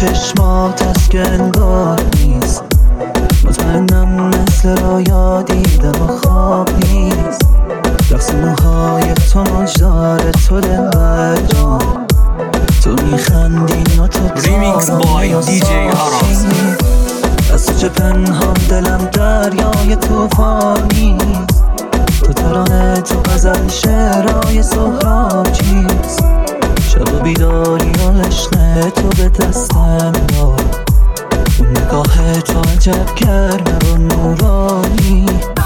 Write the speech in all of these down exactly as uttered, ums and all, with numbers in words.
چشمات از که انگار نیست. مطمئنم مثل رویا دیدم و خواب نیست. رقص موهای تو مجدار تو دلبر جان، تو میخندی و تو ریمیکس بای دی جی آراز. از تو چه پنهان دلم دریای توفانیست. تو ترانه تو غزل شعرهای سهراب چیست. شب و بیداری و عشق تو به دستم داد. اون نگاه تو عجب گرمه و نورانی.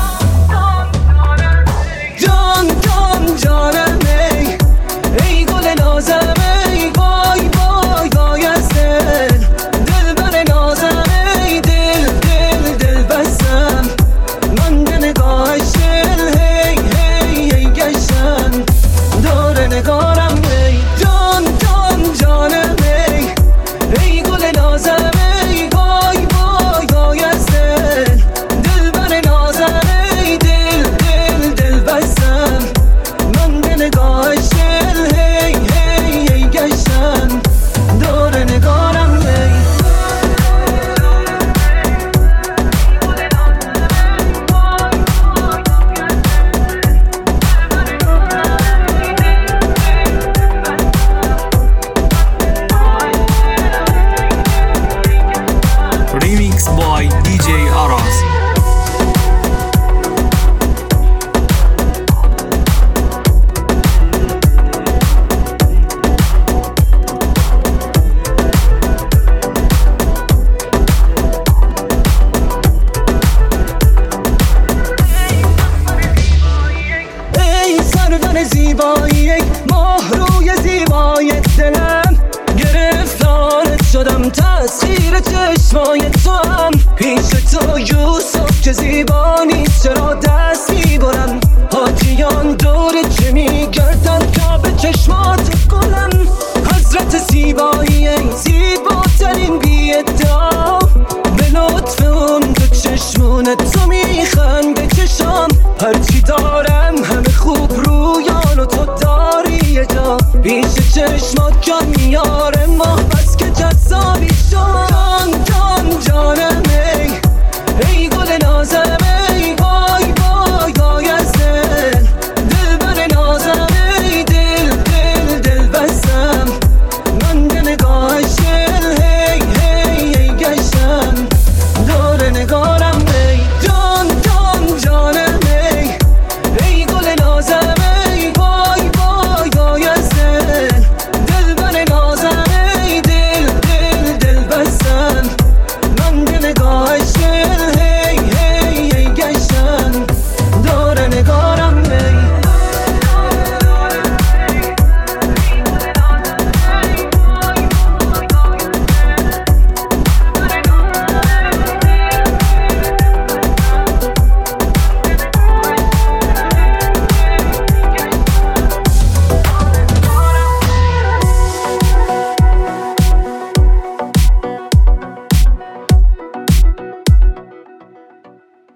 جان جان جانم ای ای گل نازم ای وای وای وای از دل دل بر نازم ای دل دل دل بستم من به نگاهش دل هی هی هی گشتم دور نگارم ای جان جان جانم ای ای گل نازم ای وای وای وای از دل دل بر نازم ای دل دل دل بستم من به نگاهش دل هی هی هی گشتم دور نگارم ای. ریمیکس بای دی جی آراز. ای سرور زیبایی یک ماه روی زیبای دلم، گرفتارت شدم تسخیر چشمای تو هم. پیش تو یوسف که زیبا نیست چرا دست میبرم. حاجیان دور چه میگردن که به چشمات گلم. حضرت زیبایی ای زیباترین بی ادعا، به لطف اون دو چشمونت تو میخنده چشام. هرچی دارم همه خوب رویان و تو داری یه جا. پیش چشمات جان میاره ماه بس که جذابی شما.